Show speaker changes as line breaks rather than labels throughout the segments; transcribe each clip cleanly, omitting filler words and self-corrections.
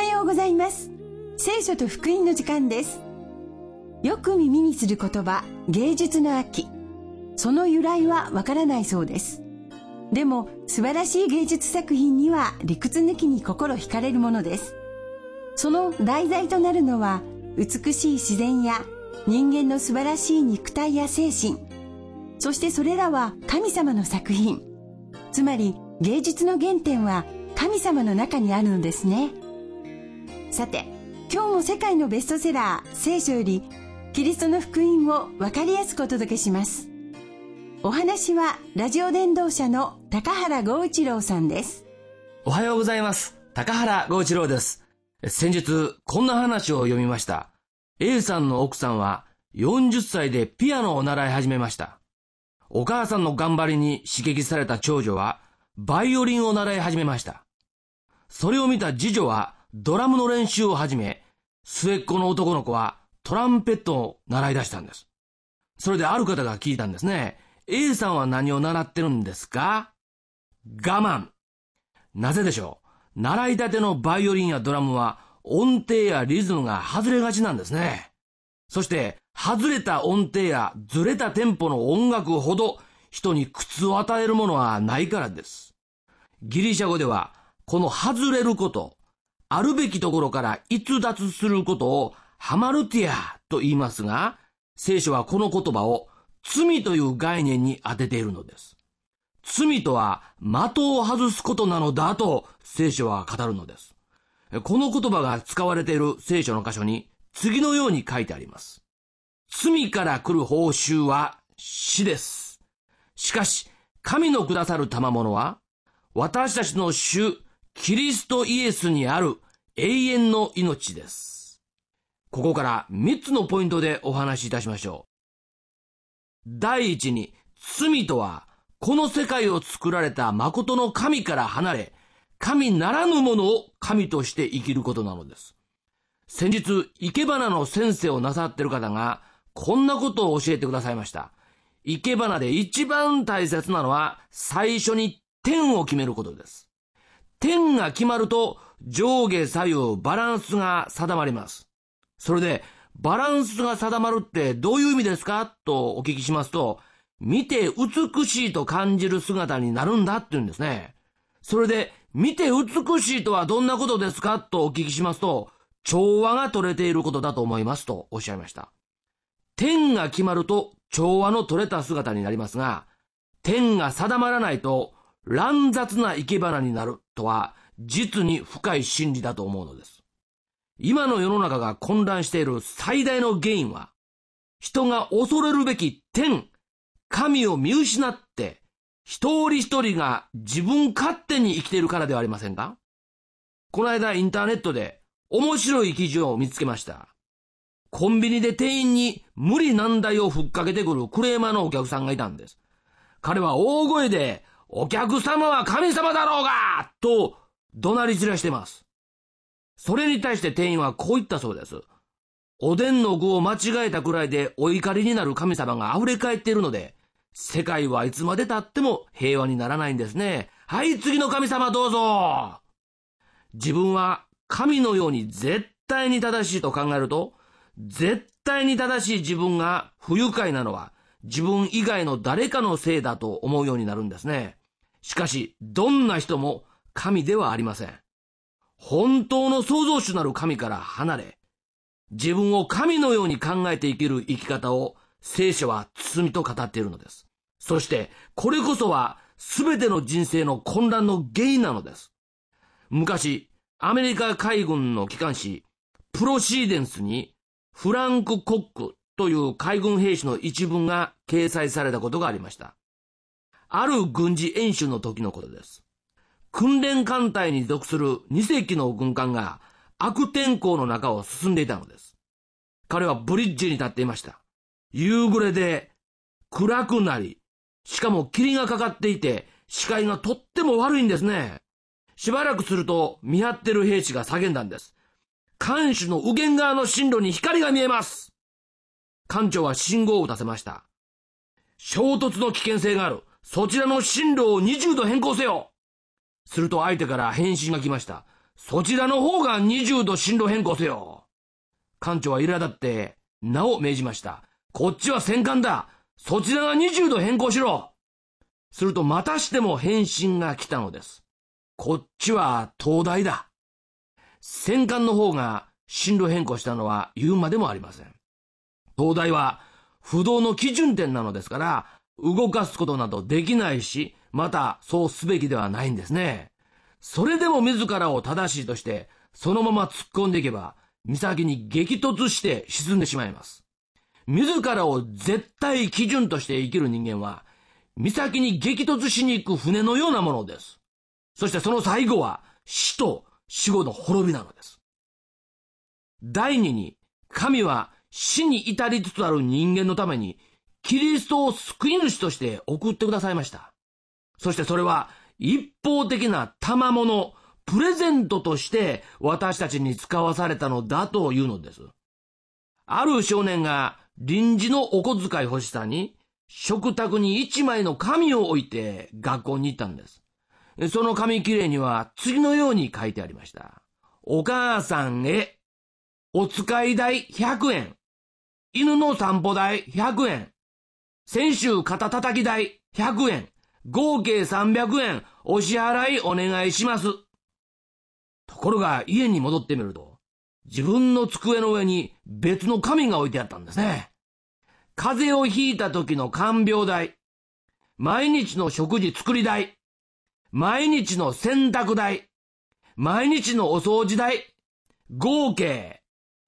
はようございます。聖書と福音の時間です。よく耳にする言葉、芸術の秋。その由来はわからないそうです。でも素晴らしい芸術作品には理屈抜きに心惹かれるものです。その題材となるのは美しい自然や人間の素晴らしい肉体や精神、そしてそれらは神様の作品。つまり芸術の原点は神様の中にあるのですね。さて、今日も世界のベストセラー聖書よりキリストの福音を分かりやすくお届けします。お話はラジオ伝道者の高原剛一郎さんです。
おはようございます。高原剛一郎です。先日こんな話を読みました。A さんの奥さんは40歳でピアノを習い始めました。お母さんの頑張りに刺激された長女はバイオリンを習い始めました。それを見た次女はドラムの練習を始め、末っ子の男の子はトランペットを習い出したんです。それである方が聞いたんですね。A さんは何を習ってるんですか？我慢。なぜでしょう？習いたてのバイオリンやドラムは音程やリズムが外れがちなんですね。そして外れた音程やずれたテンポの音楽ほど人に苦痛を与えるものはないからです。ギリシャ語ではこの外れること、あるべきところから逸脱することをハマルティアと言いますが、聖書はこの言葉を罪という概念に当てているのです。罪とは的を外すことなのだと聖書は語るのです。この言葉が使われている聖書の箇所に次のように書いてあります。罪から来る報酬は死です。しかし神のくださる賜物は私たちの主キリストイエスにある永遠の命です。ここから3つのポイントでお話しいたしましょう。第一に、罪とはこの世界を作られた誠の神から離れ、神ならぬものを神として生きることなのです。先日、生け花の先生をなさっている方がこんなことを教えてくださいました。生け花で一番大切なのは最初に点を決めることです。点が決まると上下左右バランスが定まります。それでバランスが定まるってどういう意味ですかとお聞きしますと、見て美しいと感じる姿になるんだって言うんですね。それで見て美しいとはどんなことですかとお聞きしますと、調和が取れていることだと思いますとおっしゃいました。点が決まると調和の取れた姿になりますが、点が定まらないと乱雑な生け花になるとは実に深い真理だと思うのです。今の世の中が混乱している最大の原因は、人が恐れるべき点、神を見失って、一人一人が自分勝手に生きているからではありませんか？この間インターネットで面白い記事を見つけました。コンビニで店員に無理難題をふっかけてくるクレーマーのお客さんがいたんです。彼は大声で、お客様は神様だろうがと怒鳴り散らしています。それに対して店員はこう言ったそうです。おでんの具を間違えたくらいでお怒りになる神様が溢れ返っているので、世界はいつまで経っても平和にならないんですね。はい、次の神様どうぞ。自分は神のように絶対に正しいと考えると、絶対に正しい自分が不愉快なのは自分以外の誰かのせいだと思うようになるんですね。しかし、どんな人も神ではありません。本当の創造主なる神から離れ、自分を神のように考えて生きる生き方を聖書は罪と語っているのです。そして、これこそは全ての人生の混乱の原因なのです。昔、アメリカ海軍の機関紙、プロシーデンスにフランク・コックという海軍兵士の一文が掲載されたことがありました。ある軍事演習の時のことです。訓練艦隊に属する2隻の軍艦が悪天候の中を進んでいたのです。彼はブリッジに立っていました。夕暮れで暗くなり、しかも霧がかかっていて視界がとっても悪いんですね。しばらくすると見張ってる兵士が叫んだんです。艦首の右舷側の進路に光が見えます。艦長は信号を打たせました。衝突の危険性がある。そちらの進路を20度変更せよ。すると相手から返信が来ました。 そちらの方が20度進路変更せよ。艦長は苛立って名を命じました。こっちは戦艦だ。そちらが20度変更しろ。するとまたしても返信が来たのです。こっちは東大だ。戦艦の方が進路変更したのは言うまでもありません。東大は不動の基準点なのですから、動かすことなどできないし、またそうすべきではないんですね。それでも自らを正しいとして、そのまま突っ込んでいけば、岬に激突して沈んでしまいます。自らを絶対基準として生きる人間は、岬に激突しに行く船のようなものです。そしてその最後は死と死後の滅びなのです。第二に、神は死に至りつつある人間のために、キリストを救い主として送ってくださいました。そしてそれは一方的な賜物、プレゼントとして私たちに使わされたのだというのです。ある少年が臨時のお小遣い欲しさに食卓に一枚の紙を置いて学校に行ったんです。その紙切れには次のように書いてありました。お母さんへ、お使い代100円、犬の散歩代100円、先週肩叩き代100円、合計300円お支払いお願いします。ところが家に戻ってみると、自分の机の上に別の紙が置いてあったんですね。風邪をひいた時の看病代、毎日の食事作り代、毎日の洗濯代、毎日のお掃除代、合計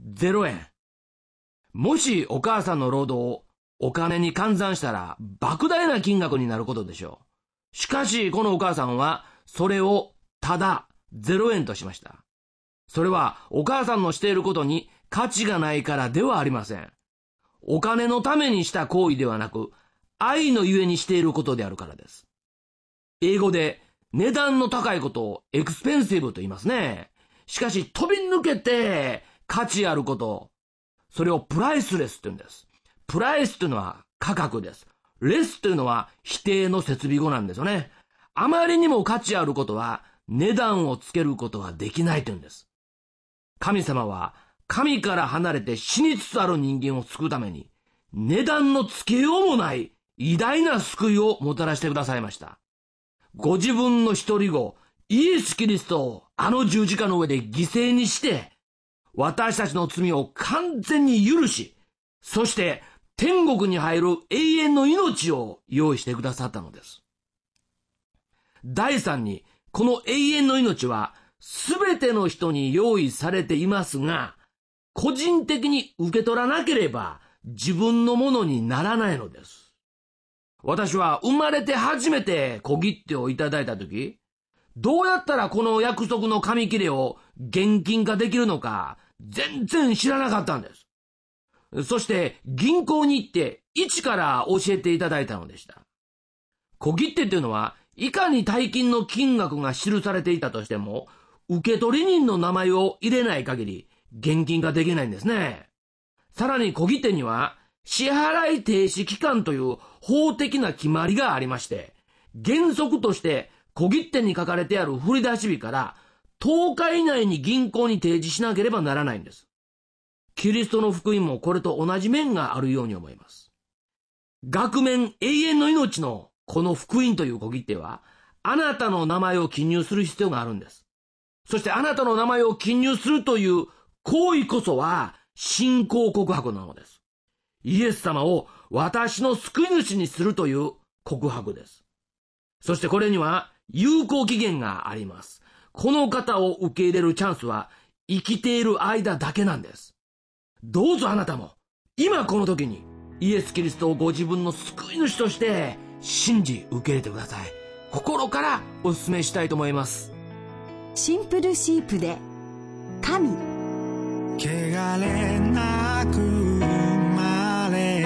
0円。もしお母さんの労働をお金に換算したら莫大な金額になることでしょう。しかしこのお母さんはそれをただ0円としました。それはお母さんのしていることに価値がないからではありません。お金のためにした行為ではなく、愛のゆえにしていることであるからです。英語で値段の高いことをエクスペンシブと言いますね。しかし飛び抜けて価値あること、それをプライスレスと言うんです。プライスというのは価格です。レスというのは否定の設備語なんですよね。あまりにも価値あることは値段をつけることはできないというんです。神様は神から離れて死につつある人間を救うために値段のつけようもない偉大な救いをもたらしてくださいました。ご自分の一人子イエス・キリストをあの十字架の上で犠牲にして私たちの罪を完全に許し、そして天国に入る永遠の命を用意してくださったのです。第三に、この永遠の命はすべての人に用意されていますが、個人的に受け取らなければ自分のものにならないのです。私は生まれて初めて小切手をいただいたとき、どうやったらこの約束の紙切れを現金化できるのか全然知らなかったんです。そして銀行に行って一から教えていただいたのでした。小切手というのはいかに大金の金額が記されていたとしても、受取人の名前を入れない限り現金化できないんですね。さらに小切手には支払い停止期間という法的な決まりがありまして、原則として小切手に書かれてある振り出し日から10日以内に銀行に提示しなければならないんです。キリストの福音もこれと同じ面があるように思います。額面永遠の命のこの福音という小切手は、あなたの名前を記入する必要があるんです。そしてあなたの名前を記入するという行為こそは信仰告白なのです。イエス様を私の救い主にするという告白です。そしてこれには有効期限があります。この方を受け入れるチャンスは生きている間だけなんです。どうぞあなたも今この時にイエス・キリストをご自分の救い主として信じ受け入れてください。心からお勧めしたいと思います。
シンプルシープで神。
汚れなく生まれ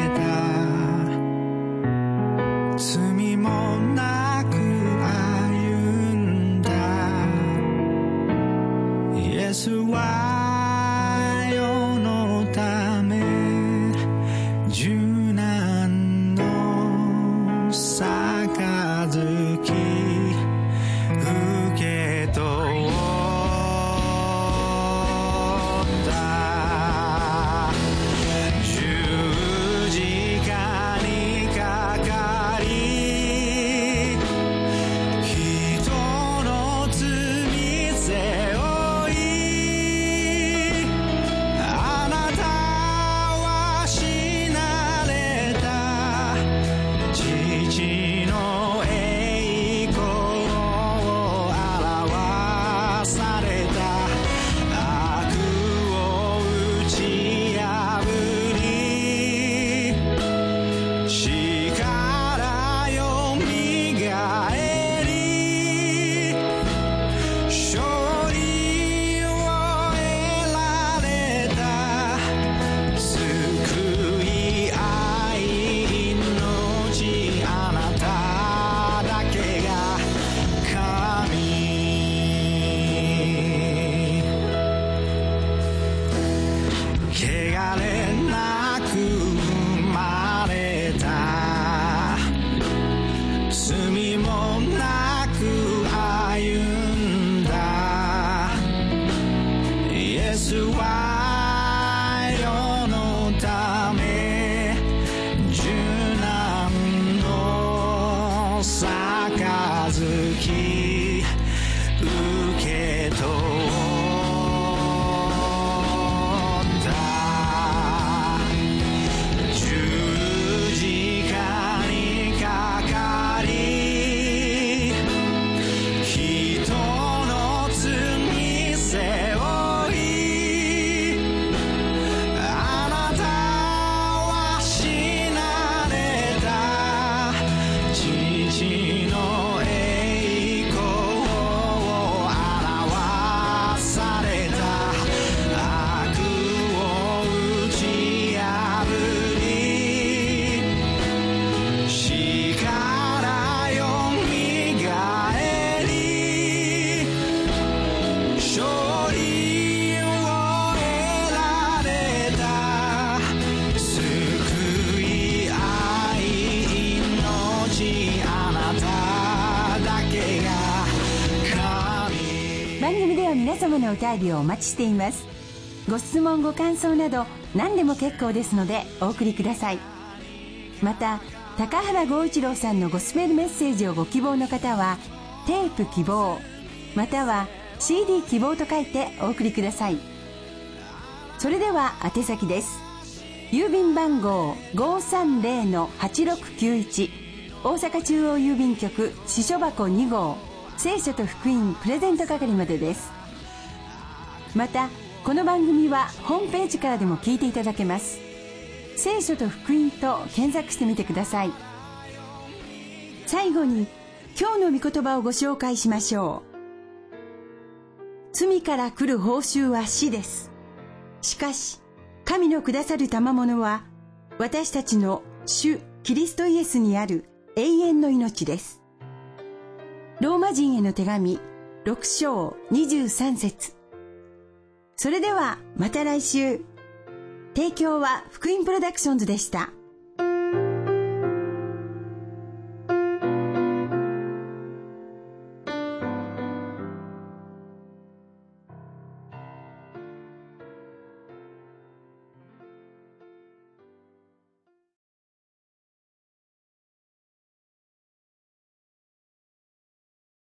た、罪もなく歩んだイエスは世のため受難の杯受け取っスは世のため受難の杯受け取った十字架にかかり人の罪背負いあなたは死なれた父の栄光を表された悪を打ち破り死からよみがえり勝利を得られた救い愛命あなただけが神。
番組では皆様のお便りをお待ちしています。ご質問ご感想など何でも結構ですのでお送りください。また高原剛一郎さんのゴスペルメッセージをご希望の方はテープ希望または CD 希望と書いてお送りください。それでは宛先です。郵便番号 530-8691 大阪中央郵便局支所箱2号聖書と福音プレゼント係までです。またこの番組はホームページからでも聞いていただけます。聖書と福音と検索してみてください。最後に今日の御言葉をご紹介しましょう。罪から来る報酬は死です。しかし神のくださる賜物は私たちの主キリストイエスにある永遠の命です。ローマ人への手紙6章23節。それではまた来週。提供は福音プロダクションズでした。